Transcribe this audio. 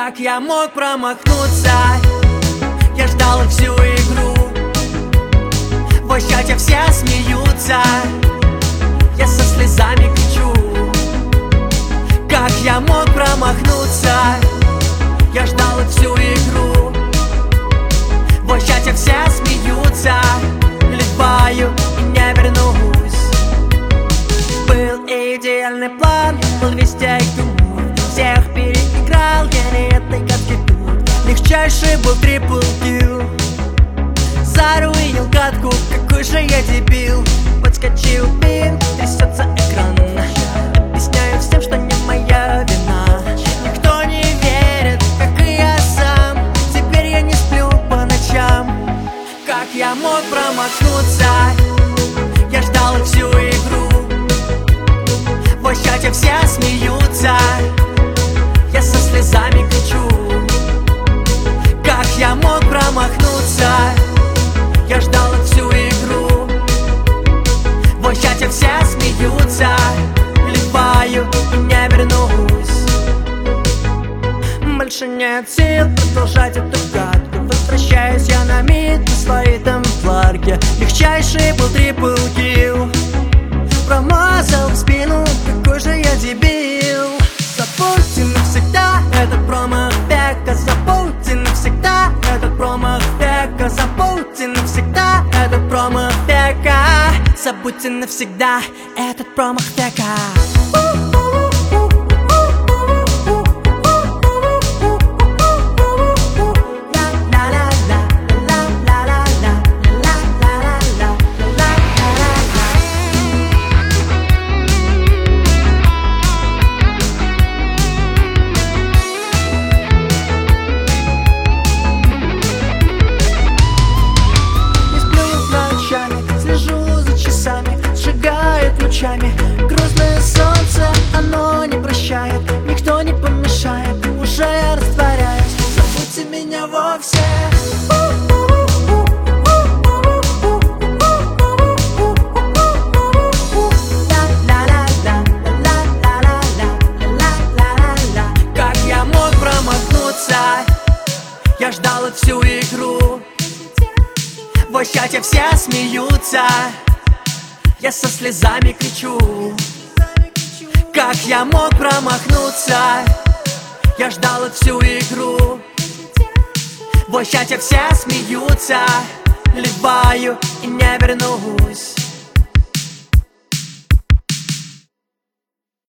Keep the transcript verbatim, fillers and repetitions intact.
Как я мог промахнуться? Я ждал их всю игру. В чате все смеются, я со слезами кричу. Как я мог промахнуться? Я ждал их всю игру. В чате все смеются, летаю и не вернусь. Был идеальный план, был весь айкю. Всех переиграл, я не этой катки тут. Легчайший был трипл килл. Заруинил катку, какой же я дебил. Подскочил пин, трясется экран. Объясняю всем, что не моя вина. Никто не верит, как и я сам. Теперь я не сплю по ночам. Как я мог промахнуться? Я ждал их всю игру. В чате все смеются, я со слезами кричу. Как я мог промахнуться? Я ждал их всю игру. В чате все смеются, летаю и не вернусь. Больше нет сил продолжать эту гадку. Возвращаюсь я на мид на своей темпларке. Легчайший был трипл килл. Промазал в спину, какой же я дебил. Забудьте навсегда этот промах века. Забудьте навсегда этот промах века. Забудьте навсегда этот промах века. Забудьте навсегда этот промах века. Грустное солнце, оно не прощает. Никто не помешает, уже я растворяюсь. Забудьте меня вовсе. Как я мог промахнуться? Я ждал их всю игру. В чате все смеются, я со слезами кричу. Как я мог промахнуться? Я ждал их всю игру. В чате все смеются, летаю и не вернусь.